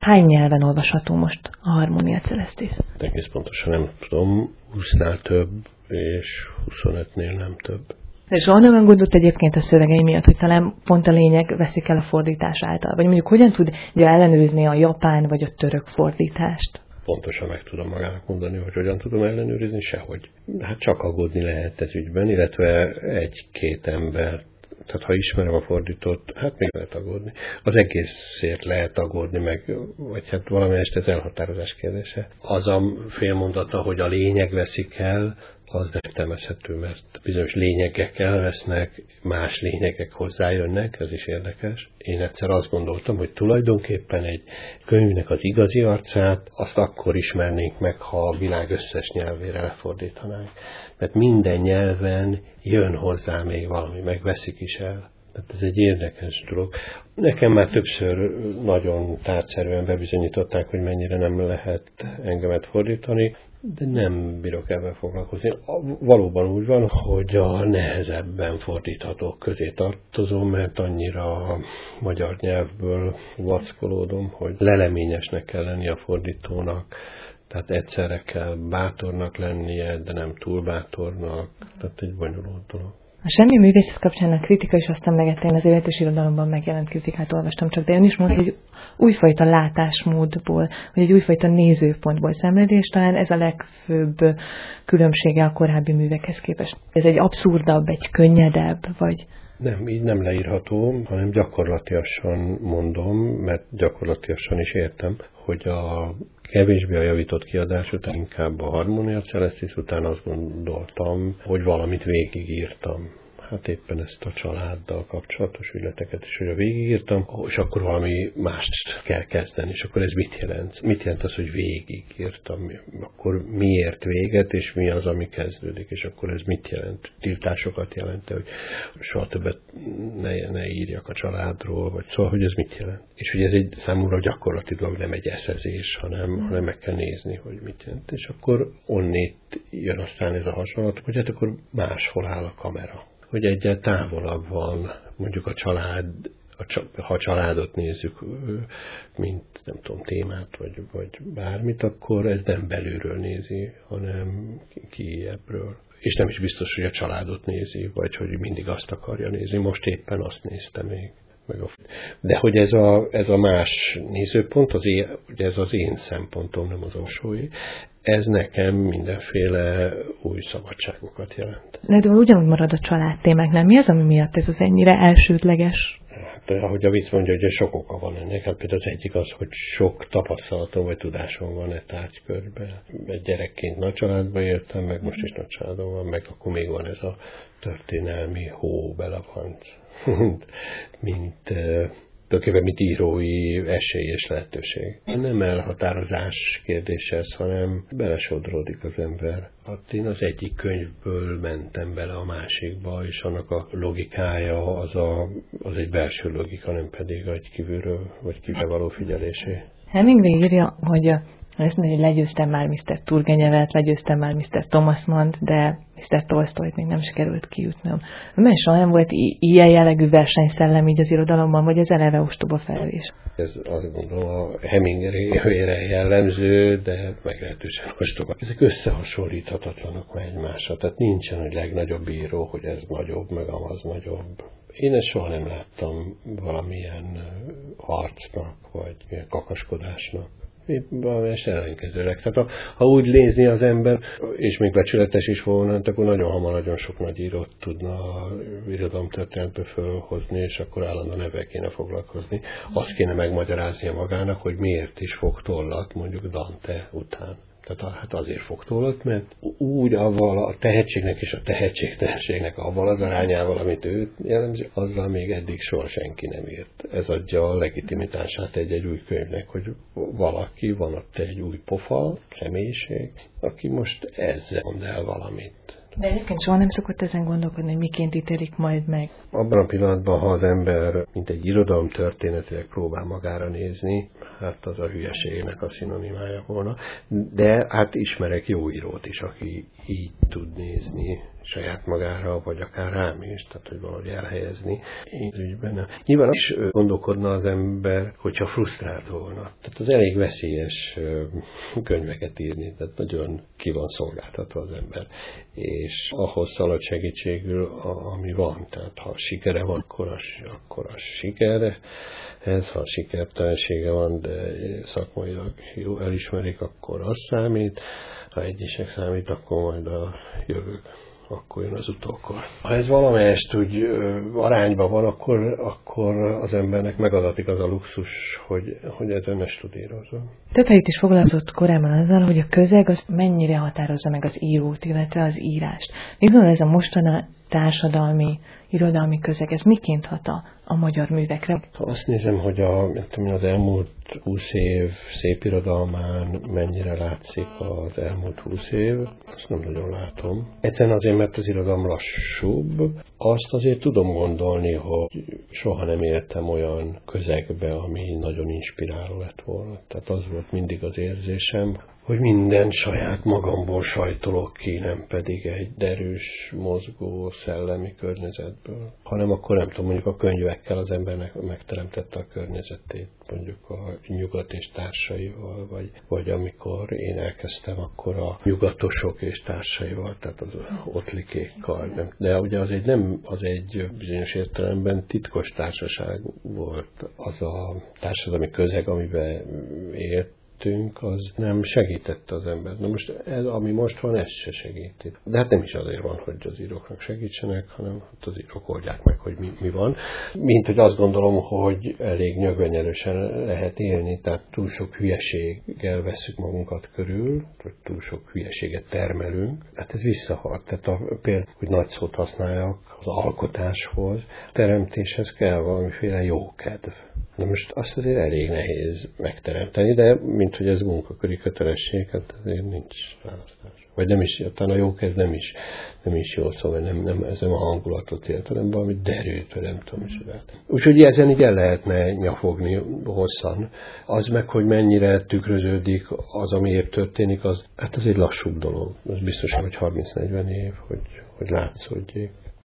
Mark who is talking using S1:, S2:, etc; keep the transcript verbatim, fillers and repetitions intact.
S1: Hány nyelven olvasható most a Harmonia Coelestis?
S2: Egész pontosan nem tudom, húsznál több, és huszonötnél nem több.
S1: De soha nem gondolt egyébként a szövegei miatt, hogy talán pont a lényeg veszik el a fordítás által? Vagy mondjuk hogyan tudja ellenőrizni a japán vagy a török fordítást?
S2: Pontosan meg tudom magának mondani, hogy hogyan tudom ellenőrizni, sehogy. Hát csak aggódni lehet ez ügyben, illetve egy-két ember. Tehát ha ismerem a fordítót, hát még lehet aggódni. Az egészért lehet aggódni, meg, vagy hát valami este ez elhatározás kérdése. Az a félmondata, hogy a lényeg veszik el, az nem értelmezhető, mert bizonyos lényegek elvesznek, más lényegek hozzájönnek, ez is érdekes. Én egyszer azt gondoltam, hogy tulajdonképpen egy könyvnek az igazi arcát, azt akkor ismernénk meg, ha a világ összes nyelvére lefordítanánk. Mert minden nyelven jön hozzá még valami, megveszik is el. Tehát ez egy érdekes dolog. Nekem már többször nagyon tárgyszerűen bebizonyították, hogy mennyire nem lehet engemet fordítani, de nem bírok ebben foglalkozni. Valóban úgy van, hogy a nehezebben fordíthatók közé tartozom, mert annyira a magyar nyelvből vackolódom, hogy leleményesnek kell lenni a fordítónak, tehát egyszerre kell bátornak lennie, de nem túl bátornak, tehát egy bonyolult dolog.
S1: A Semmi művészet kapcsán a kritika is azt emlegette, én az élet és irodalomban megjelent kritikát olvastam csak, de ön is mondta, hogy újfajta látásmódból, vagy egy újfajta nézőpontból szenvedi, és talán ez a legfőbb különbsége a korábbi művekhez képest. Ez egy abszurdabb, egy könnyedebb, vagy...
S2: Nem, így nem leírható, hanem gyakorlatiasan mondom, mert gyakorlatiasan is értem, hogy a kevésbé a javított kiadás után, inkább a Harmonia Coelestis után azt gondoltam, hogy valamit végigírtam. Hát éppen ezt a családdal kapcsolatos ügyleteket is, hogy végigírtam, és akkor valami mást kell kezdeni, és akkor ez mit jelent? Mit jelent az, hogy végigírtam? Akkor miért véget, és mi az, ami kezdődik? És akkor ez mit jelent? Tiltásokat jelent, hogy soha többet ne, ne írjak a családról, vagy szóval, hogy ez mit jelent? És hogy ez egy számomra gyakorlati dolog, nem egy eszezés, hanem, hanem meg kell nézni, hogy mit jelent. És akkor onnét jön aztán ez a hasonlat, hogy hát akkor máshol áll a kamera. Hogy egyel távolabb van, mondjuk a család, a, ha a családot nézzük, mint nem tudom, témát, vagy, vagy bármit, akkor ez nem belülről nézi, hanem kijébről. És nem is biztos, hogy a családot nézi, vagy hogy mindig azt akarja nézni. Most éppen azt nézte még. Meg a... De hogy ez a, ez a más nézőpont, az én, ugye ez az én szempontom, nem az Orsóé, ez nekem mindenféle új szabadságokat jelent.
S1: De ugyanúgy marad a családtémáknál. Mi az, ami miatt ez az ennyire elsődleges?
S2: Hát, ahogy a vicc mondja, hogy sok oka van ennek. Hát például az egyik az, hogy sok tapasztalatom vagy tudásom van e tárgykörben. Egy gyerekként nagy családban éltem, meg most is nagy családom van, meg akkor még van ez a történelmi hó belevanc, mint... tulajdonképpen mint írói esély és lehetőség. Nem elhatározás kérdés ez, hanem belesodródik az ember. Hát én az egyik könyvből mentem bele a másikba, és annak a logikája az, a, az egy belső logika, nem pedig egy kívülről, vagy kívül való figyelésé.
S1: Hemingway írja, hogy ezt mondja, hogy legyőztem már miszter Turgenyevet, legyőztem már miszter Thomas Mannt, de miszter Tolsztojt még nem sikerült kijutnom. Mert soha nem volt i- ilyen jellegű versenyszellem így az irodalomban, vagy ez eleve ostoba felvés?
S2: Ez azt gondolom a Hemingwayre jellemző, de meglehetősen ostoba. Ezek összehasonlíthatatlanok már egymásra. Tehát nincsen, hogy legnagyobb író, hogy ez nagyobb, meg az nagyobb. Én ezt soha nem láttam valamilyen harcnak, vagy milyen kakaskodásnak. És ellenkezőleg. Tehát ha, ha úgy nézni az ember, és még becsületes is volna, akkor nagyon hamar nagyon sok nagy írót tudna a irodalomtörténetből fölhozni, és akkor állandóan ebben kéne foglalkozni. Azt kéne megmagyaráznia magának, hogy miért is fog tollat, mondjuk Dante után. Tehát hát azért fog tollat, mert úgy avval a tehetségnek és a tehetségtelenségnek avval az arányával, amit ő jellemzi, azzal még eddig soha senki nem írt. Ez adja a legitimitását egy-egy új könyvnek, hogy valaki, van ott egy új pofa, személyiség, aki most ezzel mond el valamit.
S1: De egyébként soha nem szokott ezen gondolkodni, hogy miként ítélik majd meg.
S2: Abban a pillanatban, ha az ember, mint egy irodalom történetileg próbál magára nézni, hát az a hülyeségnek a szinonimája volna. De hát ismerek jó írót is, aki így tud nézni saját magára, vagy akár rám is, tehát hogy valahogy elhelyezni én ügyben. Nyilván is gondolkodna az ember, hogyha frusztrált volna. Tehát az elég veszélyes könyveket írni, tehát nagyon ki van szolgáltatva az ember. És ahhoz szalad segítségül, ami van. Tehát ha sikere van, akkor az, akkor az sikere. Ez, ha sikertelensége van, de szakmailag jó elismerik, akkor az számít. Ha egyesek számít, akkor majd a jövők. Akkor jön az utókor. Ha ez valamelyest úgy arányban van, akkor, akkor az embernek megadatik az a luxus, hogy, hogy ezen ne studírozom.
S1: Több helyet is foglalkozott korábban azzal, hogy a közeg az mennyire határozza meg az írót, illetve az írást. Mit gondol ez a mostani társadalmi, irodalmi közeg, ez miként hat a, a magyar művekre?
S2: Ha azt nézem, hogy a, az elmúlt húsz év szép irodalmán mennyire látszik az elmúlt húsz év, azt nem nagyon látom. Egyszerűen azért, mert az irodalom lassúbb. Azt azért tudom gondolni, hogy soha nem éltem olyan közegbe, ami nagyon inspiráló lett volna. Tehát az volt mindig az érzésem, hogy minden saját magamból sajtolok ki, nem pedig egy derűs, mozgó, szellemi környezetből. Hanem akkor nem tudom, mondjuk a könyvekkel az embernek megteremtette a környezetét, mondjuk a nyugat és társaival, vagy, vagy amikor én elkezdtem, akkor a nyugatosok és társaival, tehát az ottlikékkal. De ugye az egy nem, az egy bizonyos értelemben titkos társaság volt. Az a társadalmi közeg, amiben élt, az nem segítette az ember. Na most ez, ami most van, ez se segíti. De hát nem is azért van, hogy az íróknak segítsenek, hanem hát az írók oldják meg, hogy mi, mi van. Mint hogy azt gondolom, hogy elég nyögvenyelősen lehet élni, tehát túl sok hülyeséggel vesszük magunkat körül, vagy túl sok hülyeséget termelünk. Hát ez visszahalt. Tehát a, például, hogy nagy szót használjak az alkotáshoz, a teremtéshez kell valamiféle jókedv. Na most azt azért elég nehéz megteremteni, de mint hogy ez munkaköri kötelesség, hát azért nincs választás. Vagy nem is, talán a jókedv nem is, nem is jó szó, vagy nem, nem, ez nem a hangulatot élt, hanem valami derűt, vagy nem tudom is. Úgyhogy ezen így el lehetne nyafogni hosszan. Az meg, hogy mennyire tükröződik az, ami épp történik, az, hát az egy lassúbb dolog. Az biztos, hogy harminc-negyven év, hogy, hogy látszódjék.